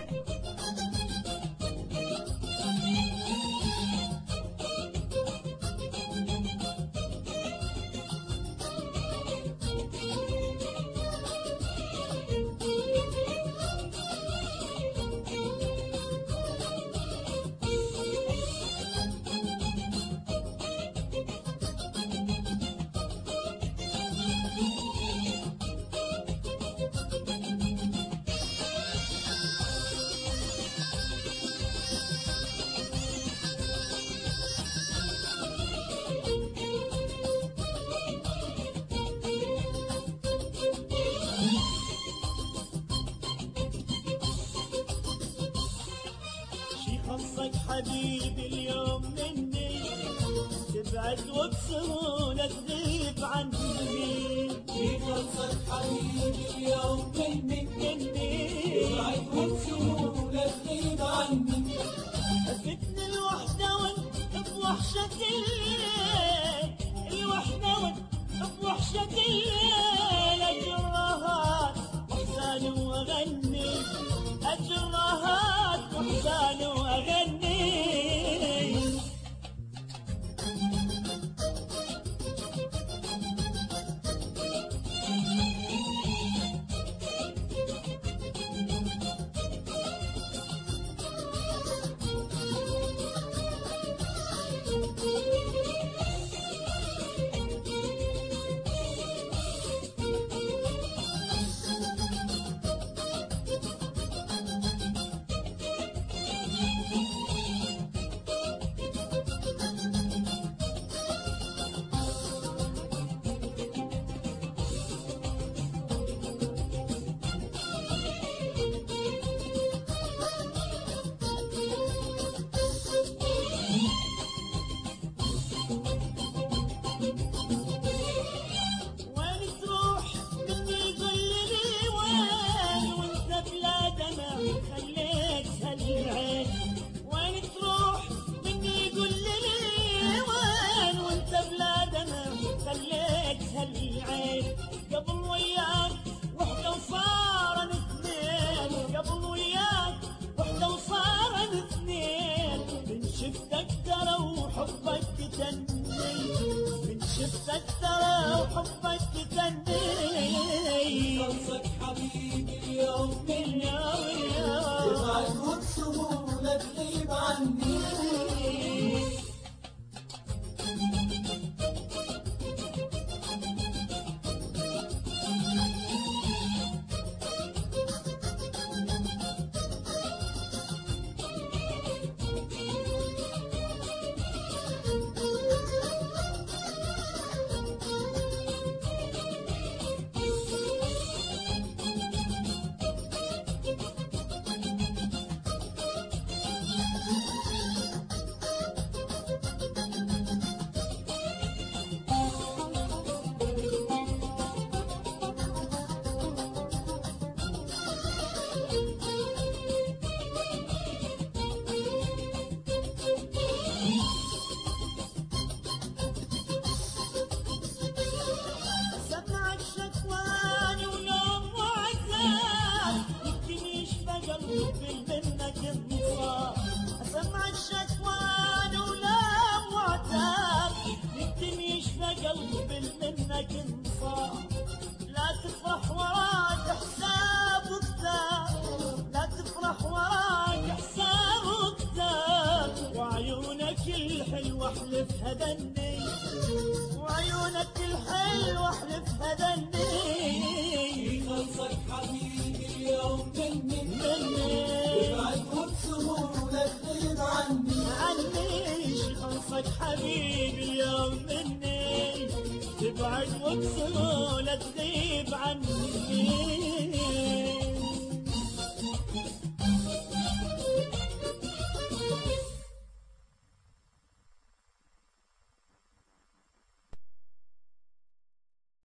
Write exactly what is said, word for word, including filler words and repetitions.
خلصك حبيبي اليوم مني، تبعد وبسهولة تغيب عني. في خلصك حبيبي اليوم مني، مني تبعد وبسهولة تغيب عني. أفتني الوحدة وانت بوحشة الليل، الوحدة وانت بوحشة الليل. أجرهات وأحزان وأغني، أجرهات وأحزان وأغني. العين قبل وياك وحدة وصارن اثنين، قبل وياك وحدة وصارن اثنين. من شفتك ترى وحبك تتني، من شفتك ترى وحبك تتني. خلصك حبيبي اليوم مني تبعد وبسهولة تغيب عني. أسمع الشكوان ولام وعتاب، يمكن يشفى قلبي منك انصار. لا تفرح وراك حساب وكتاب، لا تفرح وراك حساب وكتاب. وعيونك الحلوة احلف هدني، وعيونك الحلوة احلف هدني. خلصك حبيبي اليوم مني، مني تبعد وبسهولة تغيب عني. عني خلصك حبيبي اليوم مني، تبعد وبسهولة تغيب عني.